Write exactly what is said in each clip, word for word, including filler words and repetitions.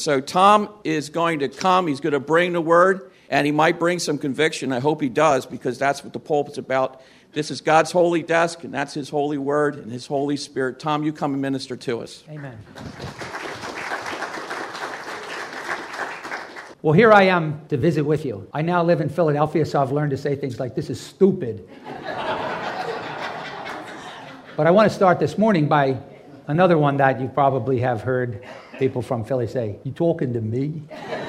So Tom is going to come. He's going to bring the word, and he might bring some conviction. I hope he does, because that's what the pulpit's about. This is God's holy desk, and that's his holy word and his Holy Spirit. Tom, you come and minister to us. Amen. Well, here I am to visit with you. I now live in Philadelphia, so I've learned to say things like, this is stupid. But I want to start this morning by another one that you probably have heard people from Philly say, you talking to me?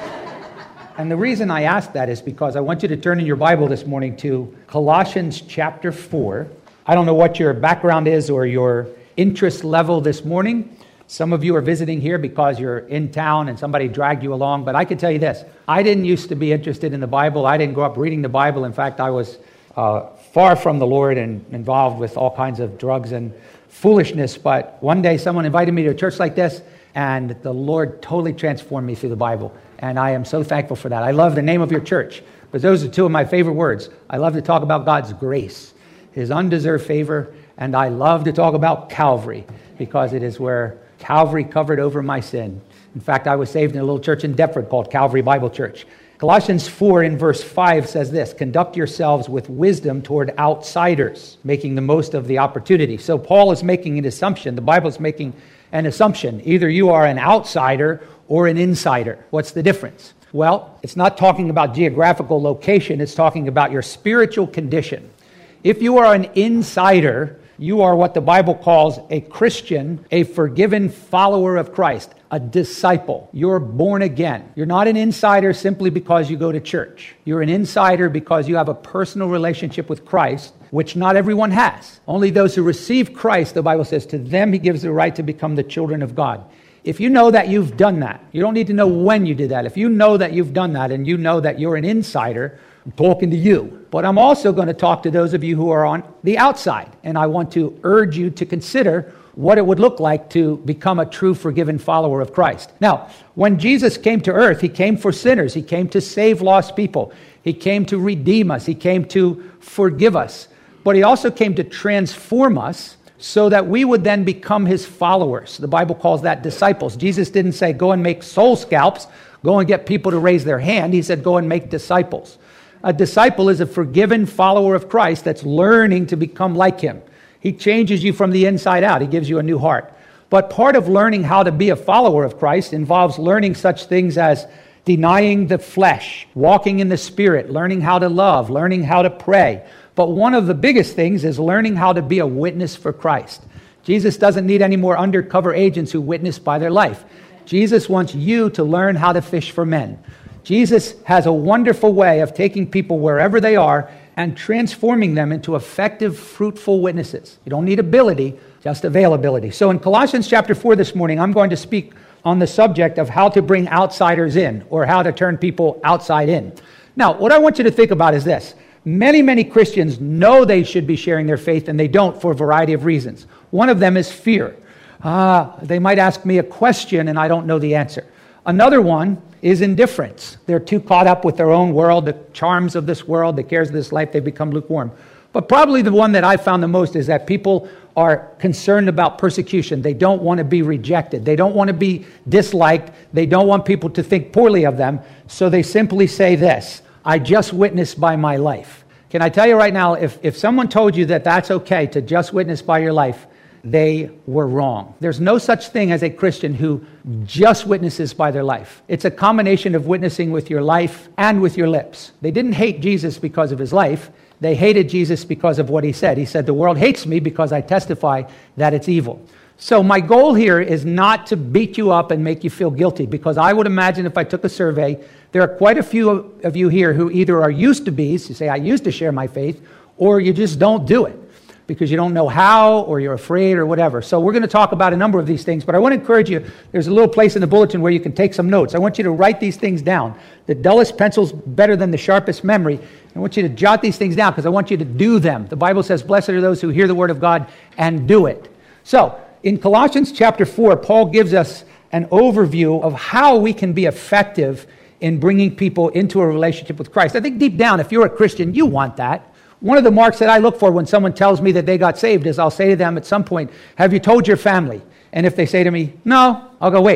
And the reason I ask that is because I want you to turn in your Bible this morning to Colossians chapter four. I don't know what your background is or your interest level this morning. Some of you are visiting here because you're in town and somebody dragged you along. But I can tell you this, I didn't used to be interested in the Bible. I didn't grow up reading the Bible. In fact, I was uh, far from the Lord and involved with all kinds of drugs and foolishness. But one day someone invited me to a church like this, and the Lord totally transformed me through the Bible. And I am so thankful for that. I love the name of your church, but those are two of my favorite words. I love to talk about God's grace, his undeserved favor, and I love to talk about Calvary, because it is where Calvary covered over my sin. In fact, I was saved in a little church in Deptford called Calvary Bible Church. Colossians four in verse five says this, conduct yourselves with wisdom toward outsiders, making the most of the opportunity. So Paul is making an assumption. The Bible is making an assumption. Either you are an outsider or an insider. What's the difference? Well, it's not talking about geographical location. It's talking about your spiritual condition. If you are an insider, you are what the Bible calls a Christian, a forgiven follower of Christ, a disciple. You're born again. You're not an insider simply because you go to church. You're an insider because you have a personal relationship with Christ, which not everyone has. Only those who receive Christ, the Bible says, to them he gives the right to become the children of God. If you know that you've done that, you don't need to know when you did that. If you know that you've done that and you know that you're an insider, I'm talking to you. But I'm also going to talk to those of you who are on the outside. And I want to urge you to consider what it would look like to become a true forgiven follower of Christ. Now, when Jesus came to earth, he came for sinners. He came to save lost people. He came to redeem us. He came to forgive us. But he also came to transform us so that we would then become his followers. The Bible calls that disciples. Jesus didn't say, go and make soul scalps, go and get people to raise their hand. He said, go and make disciples. A disciple is a forgiven follower of Christ that's learning to become like him. He changes you from the inside out. He gives you a new heart. But part of learning how to be a follower of Christ involves learning such things as denying the flesh, walking in the Spirit, learning how to love, learning how to pray. But one of the biggest things is learning how to be a witness for Christ. Jesus doesn't need any more undercover agents who witness by their life. Jesus wants you to learn how to fish for men. Jesus has a wonderful way of taking people wherever they are and transforming them into effective, fruitful witnesses. You don't need ability, just availability. So in Colossians chapter four this morning, I'm going to speak on the subject of how to bring outsiders in, or how to turn people outside in. Now, what I want you to think about is this. Many, many Christians know they should be sharing their faith, and they don't for a variety of reasons. One of them is fear. Ah, they might ask me a question, and I don't know the answer. Another one is indifference. They're too caught up with their own world, the charms of this world, the cares of this life, they become lukewarm. But probably the one that I found the most is that people are concerned about persecution. They don't want to be rejected. They don't want to be disliked. They don't want people to think poorly of them. So they simply say this, I just witnessed by my life. Can I tell you right now, if, if someone told you that that's okay to just witness by your life, they were wrong. There's no such thing as a Christian who just witnesses by their life. It's a combination of witnessing with your life and with your lips. They didn't hate Jesus because of his life. They hated Jesus because of what he said. He said, the world hates me because I testify that it's evil. So my goal here is not to beat you up and make you feel guilty, because I would imagine if I took a survey, there are quite a few of you here who either are used to be's, you say, I used to share my faith, or you just don't do it because you don't know how, or you're afraid, or whatever. So we're going to talk about a number of these things, but I want to encourage you, there's a little place in the bulletin where you can take some notes. I want you to write these things down. The dullest pencil's better than the sharpest memory. I want you to jot these things down because I want you to do them. The Bible says, blessed are those who hear the word of God and do it. So, in Colossians chapter four, Paul gives us an overview of how we can be effective in bringing people into a relationship with Christ. I think deep down, if you're a Christian, you want that. One of the marks that I look for when someone tells me that they got saved is I'll say to them at some point, have you told your family? And if they say to me, no, I'll go, wait,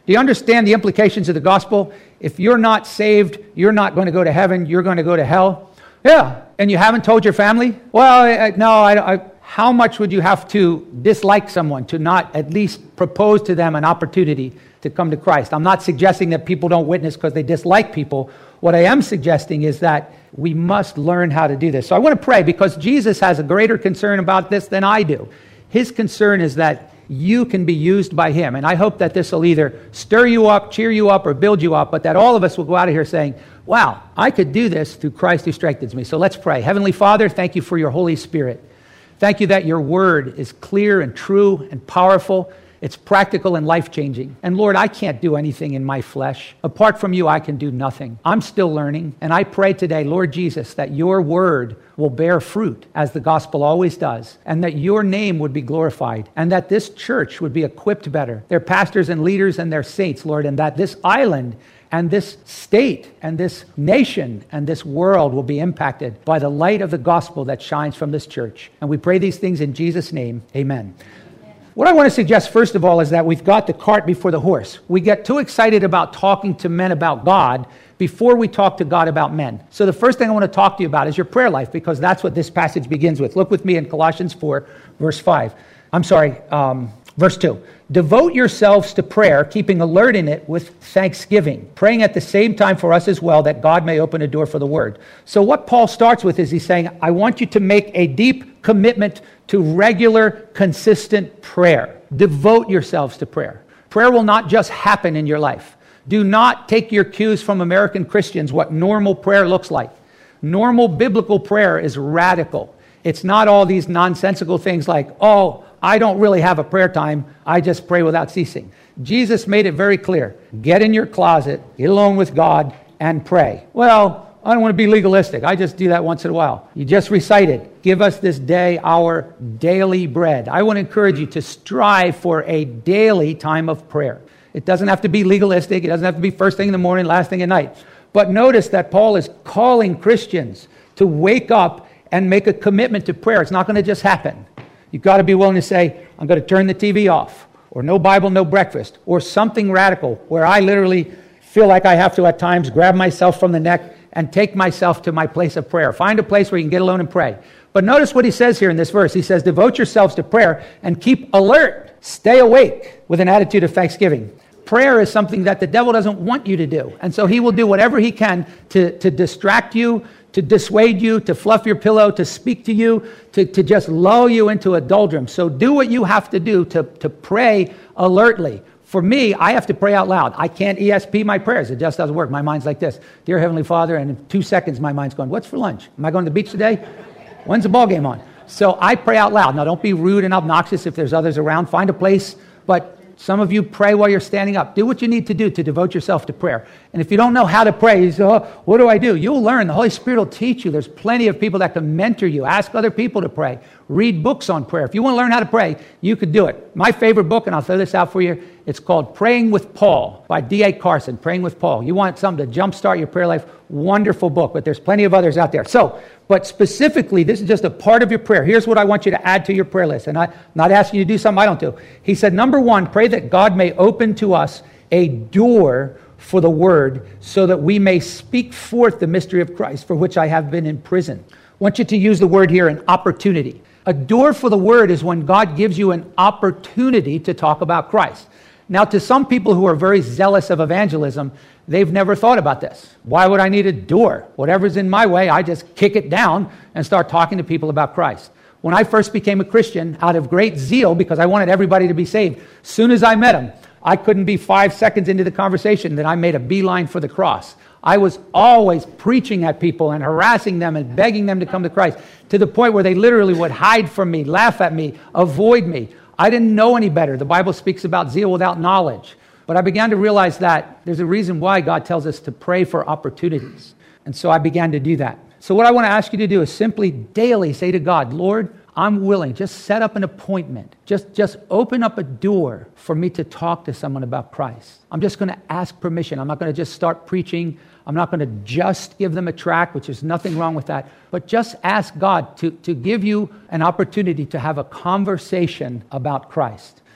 Do you understand the implications of the gospel? If you're not saved, you're not going to go to heaven, you're going to go to hell. Yeah, and you haven't told your family? Well, I, I, no, I, I, how much would you have to dislike someone to not at least propose to them an opportunity to come to Christ? I'm not suggesting that people don't witness because they dislike people. What I am suggesting is that we must learn how to do this. So I want to pray because Jesus has a greater concern about this than I do. His concern is that you can be used by him. And I hope that this will either stir you up, cheer you up, or build you up, but that all of us will go out of here saying, wow, I could do this through Christ who strengthens me. So let's pray. Heavenly Father, thank you for your Holy Spirit. Thank you that your word is clear and true and powerful. It's practical and life-changing. And Lord, I can't do anything in my flesh. Apart from you, I can do nothing. I'm still learning. And I pray today, Lord Jesus, that your word will bear fruit, as the gospel always does, and that your name would be glorified, and that this church would be equipped better, their pastors and leaders and their saints, Lord, and that this island and this state and this nation and this world will be impacted by the light of the gospel that shines from this church. And we pray these things in Jesus' name. Amen. What I want to suggest, first of all, is that we've got the cart before the horse. We get too excited about talking to men about God before we talk to God about men. So the first thing I want to talk to you about is your prayer life, because that's what this passage begins with. Look with me in Colossians four, verse five. I'm sorry, um, verse two. Devote yourselves to prayer, keeping alert in it with thanksgiving, praying at the same time for us as well, that God may open a door for the word. So what Paul starts with is he's saying, I want you to make a deep commitment to regular, consistent prayer. Devote yourselves to prayer. Prayer will not just happen in your life. Do not take your cues from American Christians what normal prayer looks like. Normal biblical prayer is radical. It's not all these nonsensical things like, oh, I don't really have a prayer time. I just pray without ceasing. Jesus made it very clear. Get in your closet, get alone with God, and pray. Well, I don't want to be legalistic. I just do that once in a while. You just recited, give us this day our daily bread. I want to encourage you to strive for a daily time of prayer. It doesn't have to be legalistic. It doesn't have to be first thing in the morning, last thing at night. But notice that Paul is calling Christians to wake up and make a commitment to prayer. It's not going to just happen. You've got to be willing to say, I'm going to turn the T V off, or no Bible, no breakfast, or something radical where I literally feel like I have to at times grab myself from the neck and take myself to my place of prayer. Find a place where you can get alone and pray. But notice what he says here in this verse. He says, devote yourselves to prayer and keep alert. Stay awake with an attitude of thanksgiving. Prayer is something that the devil doesn't want you to do. And so he will do whatever he can to, to distract you, to dissuade you, to fluff your pillow, to speak to you, to, to just lull you into a doldrum. So do what you have to do to, to pray alertly. For me, I have to pray out loud. I can't E S P my prayers. It just doesn't work. My mind's like this. Dear Heavenly Father, and in two seconds my mind's going, what's for lunch? Am I going to the beach today? When's the ball game on? So I pray out loud. Now don't be rude and obnoxious if there's others around. Find a place, but some of you pray while you're standing up. Do what you need to do to devote yourself to prayer. And if you don't know how to pray, you say, oh, what do I do? You'll learn. The Holy Spirit will teach you. There's plenty of people that can mentor you. Ask other people to pray. Read books on prayer. If you want to learn how to pray, you could do it. My favorite book, and I'll throw this out for you, it's called Praying with Paul by D A Carson, Praying with Paul. You want something to jumpstart your prayer life? Wonderful book, but there's plenty of others out there. So, but specifically, this is just a part of your prayer. Here's what I want you to add to your prayer list. And I'm not asking you to do something I don't do. He said, number one, pray that God may open to us a door for the word so that we may speak forth the mystery of Christ, for which I have been in prison. I want you to use the word here, an opportunity. A door for the word is when God gives you an opportunity to talk about Christ. Now, to some people who are very zealous of evangelism, they've never thought about this. Why would I need a door? Whatever's in my way, I just kick it down and start talking to people about Christ. When I first became a Christian, out of great zeal, because I wanted everybody to be saved, as soon as I met him, I couldn't be five seconds into the conversation that I made a beeline for the cross. I was always preaching at people and harassing them and begging them to come to Christ, to the point where they literally would hide from me, laugh at me, avoid me. I didn't know any better. The Bible speaks about zeal without knowledge. But I began to realize that there's a reason why God tells us to pray for opportunities. And so I began to do that. So what I want to ask you to do is simply daily say to God, Lord, I'm willing. Just set up an appointment. Just, just open up a door for me to talk to someone about Christ. I'm just going to ask permission. I'm not going to just start preaching. I'm not going to just give them a tract, which is nothing wrong with that. But just ask God to, to give you an opportunity to have a conversation about Christ.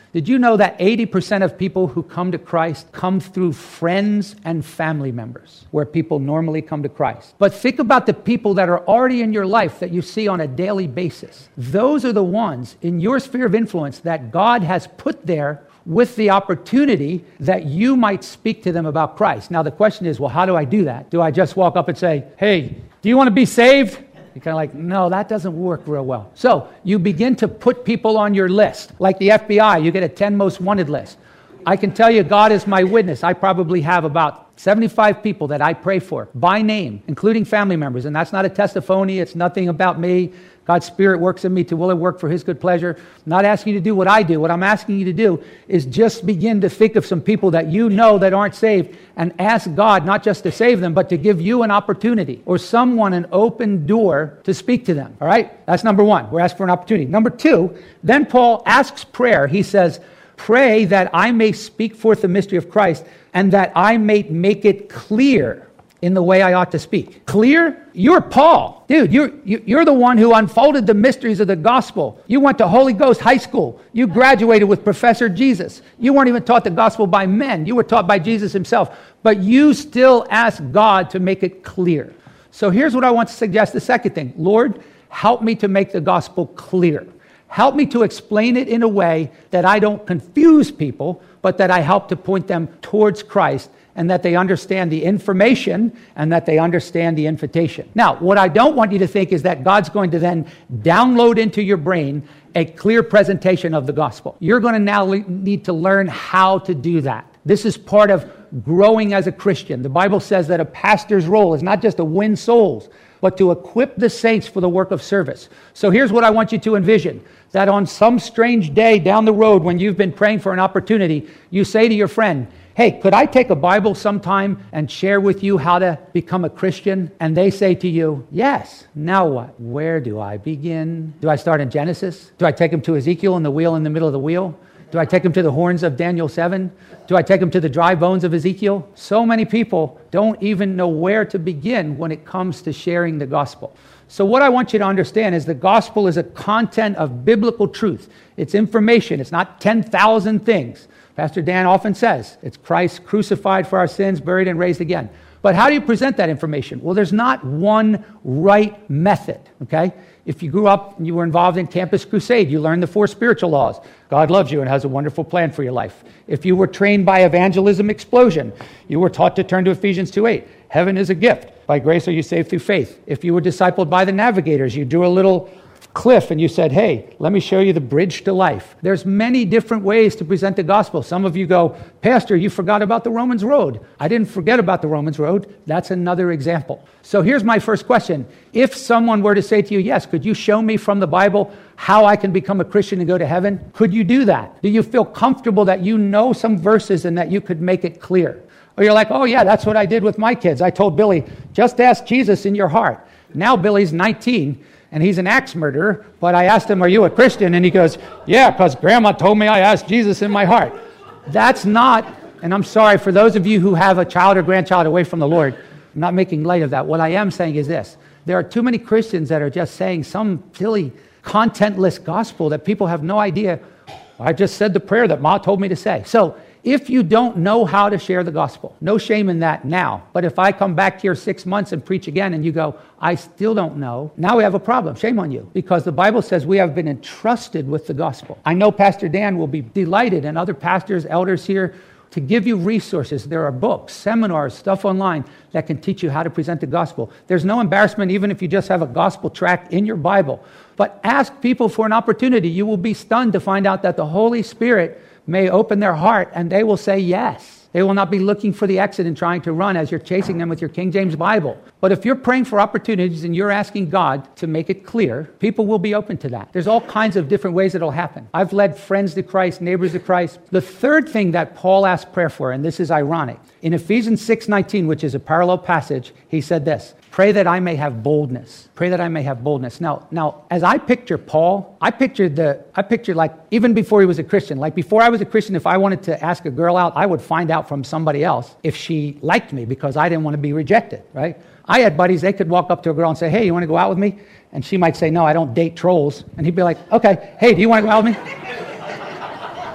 Did you know that eighty percent of people who come to Christ come through friends and family members, where people normally come to Christ? But think about the people that are already in your life that you see on a daily basis. Those are the ones in your sphere of influence that God has put there with the opportunity that you might speak to them about Christ. Now, the question is, well, how do I do that? Do I just walk up and say, hey, do you want to be saved? You're kind of like, no, that doesn't work real well. So you begin to put people on your list. Like the F B I, you get a ten most wanted list. I can tell you, God is my witness. I probably have about seventy-five people that I pray for by name, including family members. And that's not a testimony. It's nothing about me. God's Spirit works in me to will and work for His good pleasure. I'm not asking you to do what I do. What I'm asking you to do is just begin to think of some people that you know that aren't saved and ask God not just to save them, but to give you an opportunity or someone an open door to speak to them. All right? That's number one. We're asking for an opportunity. Number two, then Paul asks prayer. He says, pray that I may speak forth the mystery of Christ and that I may make it clear in the way I ought to speak. Clear? You're Paul. Dude, you're, you're the one who unfolded the mysteries of the gospel. You went to Holy Ghost High School. You graduated with Professor Jesus. You weren't even taught the gospel by men. You were taught by Jesus Himself. But you still ask God to make it clear. So here's what I want to suggest. The second thing. Lord, help me to make the gospel clear. Help me to explain it in a way that I don't confuse people, but that I help to point them towards Christ, and that they understand the information and that they understand the invitation. Now, what I don't want you to think is that God's going to then download into your brain a clear presentation of the gospel. You're going to now le- need to learn how to do that. This is part of growing as a Christian. The Bible says that a pastor's role is not just to win souls, but to equip the saints for the work of service. So here's what I want you to envision. That on some strange day down the road when you've been praying for an opportunity, you say to your friend, hey, could I take a Bible sometime and share with you how to become a Christian? And they say to you, yes. Now what? Where do I begin? Do I start in Genesis? Do I take them to Ezekiel and the wheel in the middle of the wheel? Do I take them to the horns of Daniel seven? Do I take them to the dry bones of Ezekiel? So many people don't even know where to begin when it comes to sharing the gospel. So what I want you to understand is the gospel is a content of biblical truth. It's information. It's not ten thousand things. Pastor Dan often says it's Christ crucified for our sins, buried and raised again. But how do you present that information? Well, there's not one right method, okay? If you grew up and you were involved in Campus Crusade, you learned the four spiritual laws. God loves you and has a wonderful plan for your life. If you were trained by Evangelism Explosion, you were taught to turn to Ephesians two eight. Heaven is a gift. By grace are you saved through faith. If you were discipled by the Navigators, you drew a little cliff and you said, hey, let me show you the bridge to life. There's many different ways to present the gospel. Some of you go, Pastor, you forgot about the Romans Road. I didn't forget about the Romans Road. That's another example. So here's my first question. If someone were to say to you, yes, could you show me from the Bible how I can become a Christian and go to heaven? Could you do that? Do you feel comfortable that you know some verses and that you could make it clear? Or you're like, oh yeah, that's what I did with my kids. I told Billy, just ask Jesus in your heart. Now Billy's nineteen. And he's an axe murderer, but I asked him, are you a Christian? And he goes, yeah, because Grandma told me I asked Jesus in my heart. That's not, and I'm sorry for those of you who have a child or grandchild away from the Lord, I'm not making light of that. What I am saying is this. There are too many Christians that are just saying some silly, contentless gospel that people have no idea. I just said the prayer that Ma told me to say. So if you don't know how to share the gospel, no shame in that now. But if I come back here six months and preach again and you go, I still don't know, now we have a problem. Shame on you. Because the Bible says we have been entrusted with the gospel. I know Pastor Dan will be delighted and other pastors, elders here to give you resources. There are books, seminars, stuff online that can teach you how to present the gospel. There's no embarrassment even if you just have a gospel tract in your Bible. But ask people for an opportunity. You will be stunned to find out that the Holy Spirit may open their heart and they will say yes. They will not be looking for the exit and trying to run as you're chasing them with your King James Bible. But if you're praying for opportunities and you're asking God to make it clear, people will be open to that. There's all kinds of different ways it'll happen. I've led friends to Christ, neighbors to Christ. The third thing that Paul asked prayer for, and this is ironic, in Ephesians six nineteen, which is a parallel passage, he said this, pray that I may have boldness. Pray that I may have boldness. Now, now, as I picture Paul, I pictured the, I pictured like, even before he was a Christian, like before I was a Christian, if I wanted to ask a girl out, I would find out from somebody else if she liked me because I didn't want to be rejected, right? I had buddies, they could walk up to a girl and say, hey, you want to go out with me? And she might say, no, I don't date trolls. And he'd be like, okay, hey, do you want to go out with me?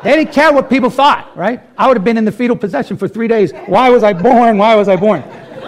They didn't care what people thought, right? I would have been in the fetal position for three days. Why was I born? Why was I born?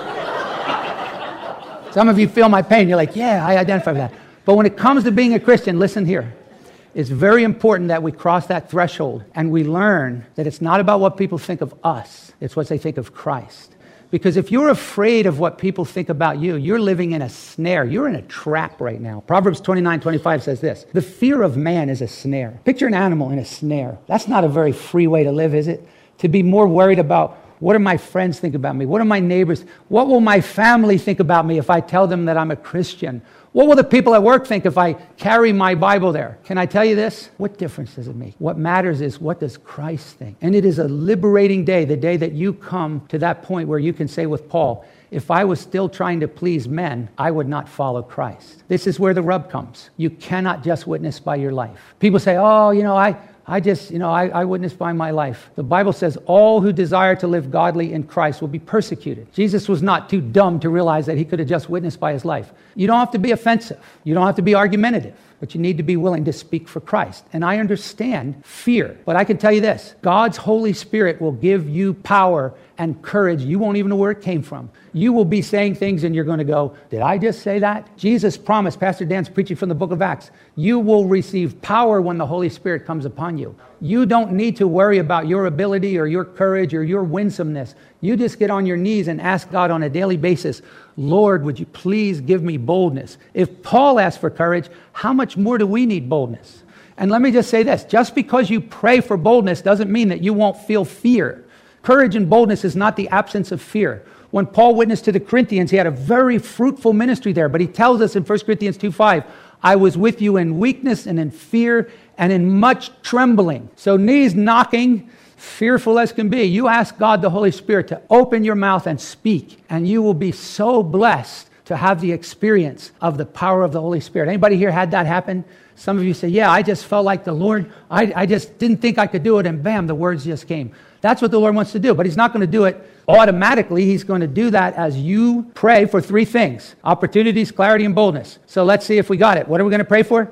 Some of you feel my pain. You're like, yeah, I identify with that. But when it comes to being a Christian, listen here. It's very important that we cross that threshold and we learn that it's not about what people think of us. It's what they think of Christ. Because if you're afraid of what people think about you, you're living in a snare. You're in a trap right now. Proverbs twenty-nine twenty-five says this: the fear of man is a snare. Picture an animal in a snare. That's not a very free way to live, is it? To be more worried about, what do my friends think about me? What do my neighbors? What will my family think about me if I tell them that I'm a Christian? What will the people at work think if I carry my Bible there? Can I tell you this? What difference does it make? What matters is, what does Christ think? And it is a liberating day, the day that you come to that point where you can say with Paul, if I was still trying to please men, I would not follow Christ. This is where the rub comes. You cannot just witness by your life. People say, oh, you know, I... I just, you know, I, I witness by my life. The Bible says all who desire to live godly in Christ will be persecuted. Jesus was not too dumb to realize that he could have just witnessed by his life. You don't have to be offensive. You don't have to be argumentative. But you need to be willing to speak for Christ. And I understand fear. But I can tell you this: God's Holy Spirit will give you power and courage. You won't even know where it came from. You will be saying things and you're going to go, did I just say that? Jesus promised, Pastor Dan's preaching from the book of Acts, you will receive power when the Holy Spirit comes upon you. You don't need to worry about your ability or your courage or your winsomeness. You just get on your knees and ask God on a daily basis, Lord, would you please give me boldness? If Paul asked for courage, how much more do we need boldness? And let me just say this, just because you pray for boldness doesn't mean that you won't feel fear. Courage and boldness is not the absence of fear. When Paul witnessed to the Corinthians, he had a very fruitful ministry there, but he tells us in First Corinthians two five, I was with you in weakness and in fear and in much trembling. So knees knocking, fearful as can be. You ask God, the Holy Spirit, to open your mouth and speak, and you will be so blessed to have the experience of the power of the Holy Spirit. Anybody here had that happen? Some of you say, yeah, I just felt like the Lord, I, I just didn't think I could do it, and bam, the words just came. That's what the Lord wants to do, but he's not going to do it automatically. He's going to do that as you pray for three things: opportunities, clarity, and boldness. So let's see if we got it. What are we going to pray for?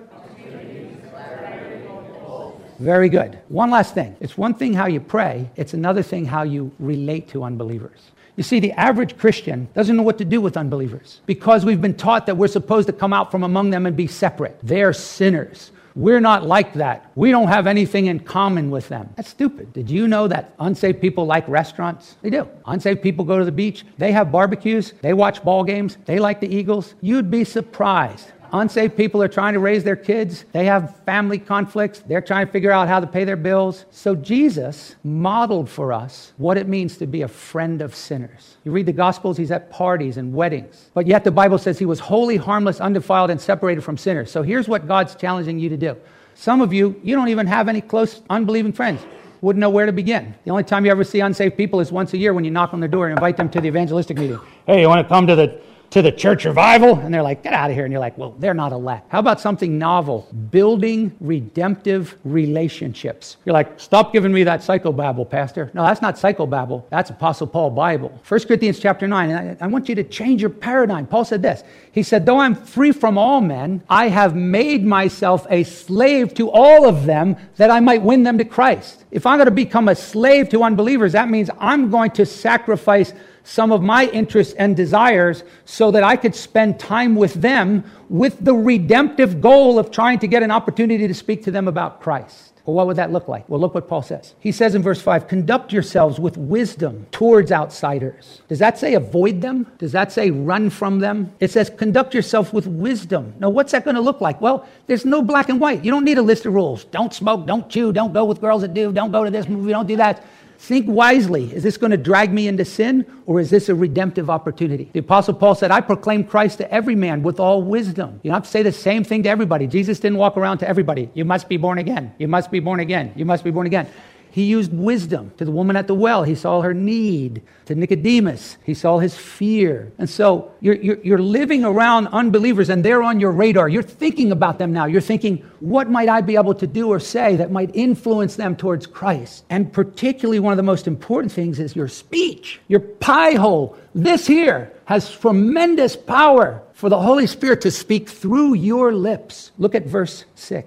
Very good. One last thing. It's one thing how you pray. It's another thing how you relate to unbelievers. You see, the average Christian doesn't know what to do with unbelievers because we've been taught that we're supposed to come out from among them and be separate. They're sinners. We're not like that. We don't have anything in common with them. That's stupid. Did you know that unsaved people like restaurants? They do. Unsaved people go to the beach. They have barbecues. They watch ball games. They like the Eagles. You'd be surprised. Unsaved people are trying to raise their kids. They have family conflicts. They're trying to figure out how to pay their bills. So Jesus modeled for us what it means to be a friend of sinners. You read the Gospels, he's at parties and weddings. But yet the Bible says he was holy, harmless, undefiled, and separated from sinners. So here's what God's challenging you to do. Some of you, you don't even have any close unbelieving friends. Wouldn't know where to begin. The only time you ever see unsaved people is once a year when you knock on their door and invite them to the evangelistic meeting. Hey, you want to come to the to the church revival? And they're like, get out of here. And you're like, well, they're not elect. How about something novel? Building redemptive relationships. You're like, stop giving me that psychobabble, Pastor. No, that's not psychobabble. That's Apostle Paul Bible. First Corinthians chapter nine. And I, I want you to change your paradigm. Paul said this. He said, though I'm free from all men, I have made myself a slave to all of them that I might win them to Christ. If I'm going to become a slave to unbelievers, that means I'm going to sacrifice some of my interests and desires so that I could spend time with them with the redemptive goal of trying to get an opportunity to speak to them about Christ. Well, what would that look like? Well, look what Paul says. He says in verse five, conduct yourselves with wisdom towards outsiders. Does that say avoid them? Does that say run from them? It says conduct yourself with wisdom. Now, what's that going to look like? Well, there's no black and white. You don't need a list of rules. Don't smoke, don't chew, don't go with girls that do, don't go to this movie, don't do that. Think wisely. Is this going to drag me into sin, or is this a redemptive opportunity? The Apostle Paul said, I proclaim Christ to every man with all wisdom. You don't have to say the same thing to everybody. Jesus didn't walk around to everybody. You must be born again. You must be born again. You must be born again. He used wisdom. To the woman at the well, he saw her need. To Nicodemus, he saw his fear. And so you're, you're, you're living around unbelievers and they're on your radar. You're thinking about them now. You're thinking, what might I be able to do or say that might influence them towards Christ? And particularly one of the most important things is your speech, your pie hole. This here has tremendous power for the Holy Spirit to speak through your lips. Look at verse six.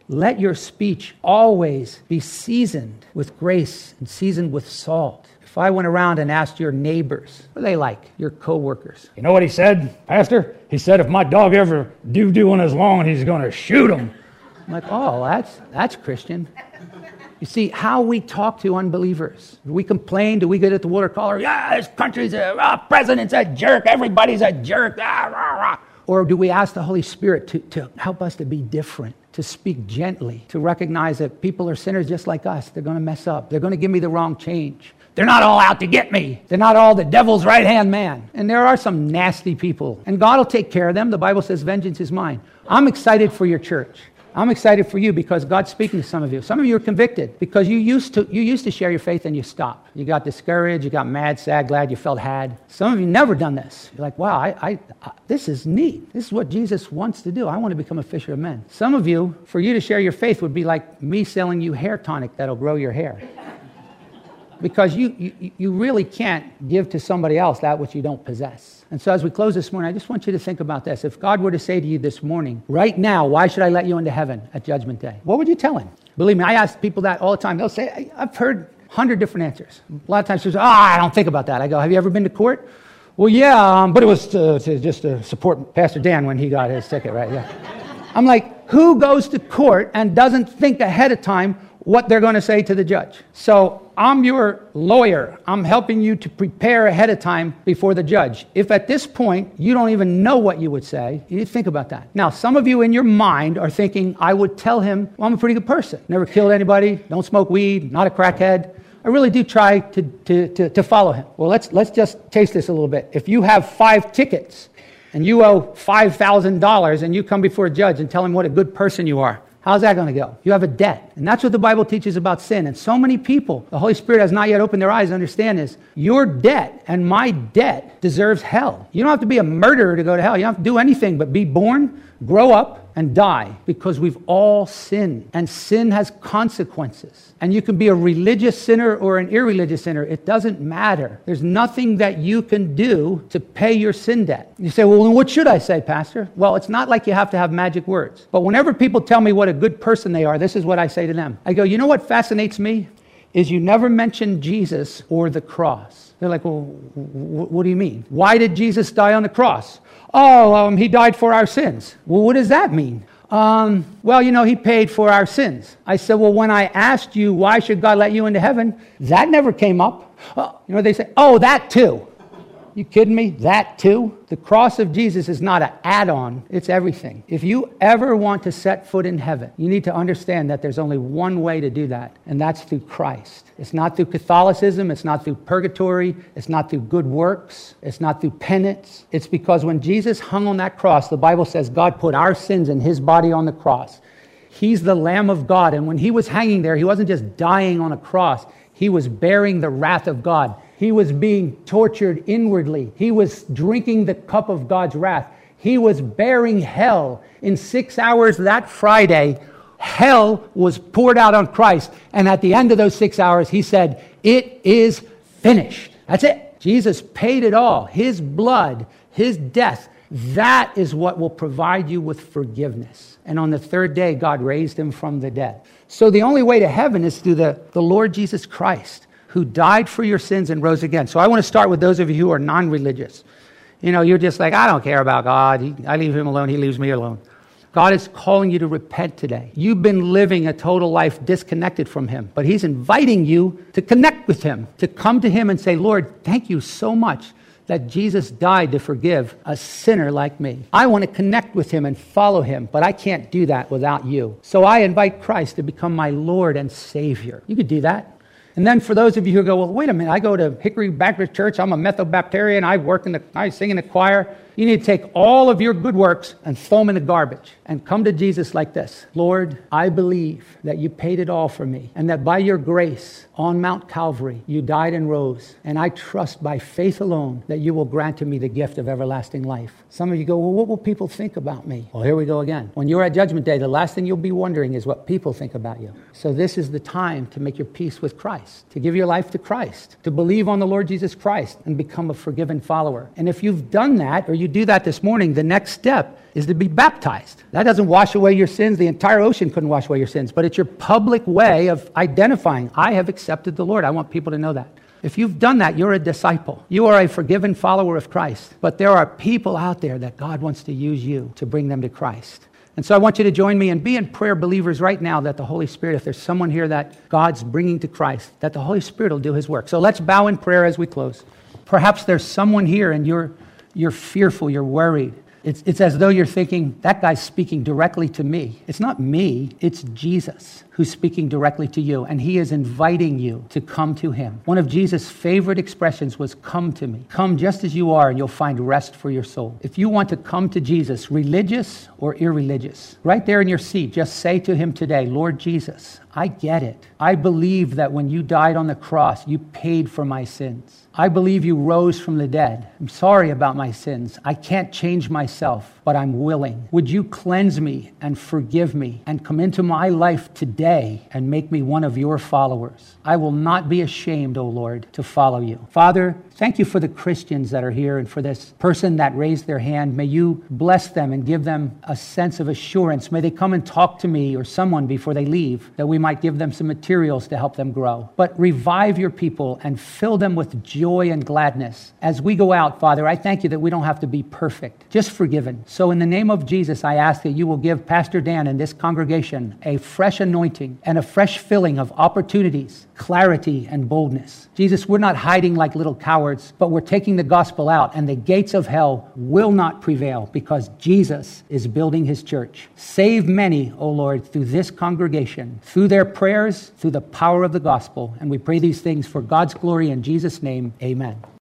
Let your speech always be seasoned with grace and seasoned with salt. If I went around and asked your neighbors, what are they like, your coworkers? You know what he said, Pastor? He said if my dog ever do-do on his lawn, he's going to shoot him. I'm like, oh, that's that's Christian. You see, how we talk to unbelievers. Do we complain? Do we get at the water cooler? Yeah, this country's a, ah, president's a jerk. Everybody's a jerk. Ah, rah, rah. Or do we ask the Holy Spirit to, to help us to be different, to speak gently, to recognize that people are sinners just like us. They're going to mess up. They're going to give me the wrong change. They're not all out to get me. They're not all the devil's right-hand man. And there are some nasty people. And God will take care of them. The Bible says vengeance is mine. I'm excited for your church. I'm excited for you because God's speaking to some of you. Some of you are convicted because you used to you used to share your faith and you stopped. You got discouraged, you got mad, sad, glad, you felt had. Some of you never done this. You're like, wow, I, I, I, this is neat. This is what Jesus wants to do. I want to become a fisher of men. Some of you, for you to share your faith would be like me selling you hair tonic that'll grow your hair. Because you, you, you really can't give to somebody else that which you don't possess. And so as we close this morning, I just want you to think about this. If God were to say to you this morning, right now, why should I let you into heaven at Judgment Day? What would you tell him? Believe me, I ask people that all the time. They'll say, I've heard a hundred different answers. A lot of times people say, oh, I don't think about that. I go, have you ever been to court? Well, yeah, um, but it was to, to just to support Pastor Dan when he got his ticket, right? Yeah. I'm like, who goes to court and doesn't think ahead of time what they're going to say to the judge? So I'm your lawyer. I'm helping you to prepare ahead of time before the judge. If at this point you don't even know what you would say, you need to think about that. Now, some of you in your mind are thinking, I would tell him, well, I'm a pretty good person. Never killed anybody, don't smoke weed, not a crackhead. I really do try to, to, to, to follow him. Well, let's, let's just taste this a little bit. If you have five tickets and you owe five thousand dollars and you come before a judge and tell him what a good person you are, how's that going to go? You have a debt. And that's what the Bible teaches about sin. And so many people, the Holy Spirit has not yet opened their eyes to understand this. Your debt and my debt deserves hell. You don't have to be a murderer to go to hell. You don't have to do anything but be born, grow up, and die, because we've all sinned. And sin has consequences. And you can be a religious sinner or an irreligious sinner. It doesn't matter. There's nothing that you can do to pay your sin debt. You say, well, then what should I say, Pastor? Well, it's not like you have to have magic words. But whenever people tell me what a good person they are, this is what I say to them. I go, you know what fascinates me? Is you never mention Jesus or the cross. They're like, well, what do you mean? Why did Jesus die on the cross? Oh, um, he died for our sins. Well, what does that mean? Um, well, you know, he paid for our sins. I said, well, when I asked you, why should God let you into heaven? That never came up. Oh, you know, they say, oh, that too. You kidding me? That too? The cross of Jesus is not an add-on. It's everything. If you ever want to set foot in heaven, you need to understand that there's only one way to do that, and that's through Christ. It's not through Catholicism. It's not through purgatory. It's not through good works. It's not through penance. It's because when Jesus hung on that cross, the Bible says God put our sins in his body on the cross. He's the Lamb of God, and when he was hanging there, he wasn't just dying on a cross. He was bearing the wrath of God. He was being tortured inwardly. He was drinking the cup of God's wrath. He was bearing hell. In six hours that Friday, hell was poured out on Christ. And at the end of those six hours, he said, it is finished. That's it. Jesus paid it all. His blood, his death, that is what will provide you with forgiveness. And on the third day, God raised him from the dead. So the only way to heaven is through the, the Lord Jesus Christ, who died for your sins and rose again. So I want to start with those of you who are non-religious. You know, you're just like, I don't care about God. He, I leave him alone. He leaves me alone. God is calling you to repent today. You've been living a total life disconnected from him, but he's inviting you to connect with him, to come to him and say, Lord, thank you so much that Jesus died to forgive a sinner like me. I want to connect with him and follow him, but I can't do that without you. So I invite Christ to become my Lord and Savior. You could do that. And then for those of you who go, well, wait a minute, I go to Hickory Baptist Church, I'm a Methobaptarian, I work in the, I sing in the choir. You need to take all of your good works and throw them in the garbage and come to Jesus like this. Lord, I believe that you paid it all for me and that by your grace on Mount Calvary, you died and rose. And I trust by faith alone that you will grant to me the gift of everlasting life. Some of you go, well, what will people think about me? Well, here we go again. When you're at Judgment Day, the last thing you'll be wondering is what people think about you. So this is the time to make your peace with Christ, to give your life to Christ, to believe on the Lord Jesus Christ and become a forgiven follower. And if you've done that or you you do that this morning, the next step is to be baptized. That doesn't wash away your sins. The entire ocean couldn't wash away your sins, but it's your public way of identifying, I have accepted the Lord. I want people to know that. If you've done that, you're a disciple. You are a forgiven follower of Christ. But there are people out there that God wants to use you to bring them to Christ. And so I want you to join me and be in prayer believers right now that the Holy Spirit, if there's someone here that God's bringing to Christ, that the Holy Spirit will do his work. So let's bow in prayer as we close. Perhaps there's someone here and you're you're fearful, you're worried. It's, it's as though you're thinking, that guy's speaking directly to me. It's not me, it's Jesus who's speaking directly to you, and he is inviting you to come to him. One of Jesus' favorite expressions was, come to me. Come just as you are, and you'll find rest for your soul. If you want to come to Jesus, religious or irreligious, right there in your seat, just say to him today, Lord Jesus, I get it. I believe that when you died on the cross, you paid for my sins. I believe you rose from the dead. I'm sorry about my sins. I can't change myself, but I'm willing. Would you cleanse me and forgive me and come into my life today and make me one of your followers? I will not be ashamed, O Lord, to follow you. Father, thank you for the Christians that are here and for this person that raised their hand. May you bless them and give them a sense of assurance. May they come and talk to me or someone before they leave, that we might give them some materials to help them grow. But revive your people and fill them with joy and gladness. As we go out, Father, I thank you that we don't have to be perfect, just forgiven. So in the name of Jesus, I ask that you will give Pastor Dan and this congregation a fresh anointing and a fresh filling of opportunities, clarity, and boldness. Jesus, we're not hiding like little cowards, but we're taking the gospel out, and the gates of hell will not prevail because Jesus is building his church. Save many, O Lord, through this congregation, through their prayers, through the power of the gospel. And we pray these things for God's glory in Jesus' name. Amen.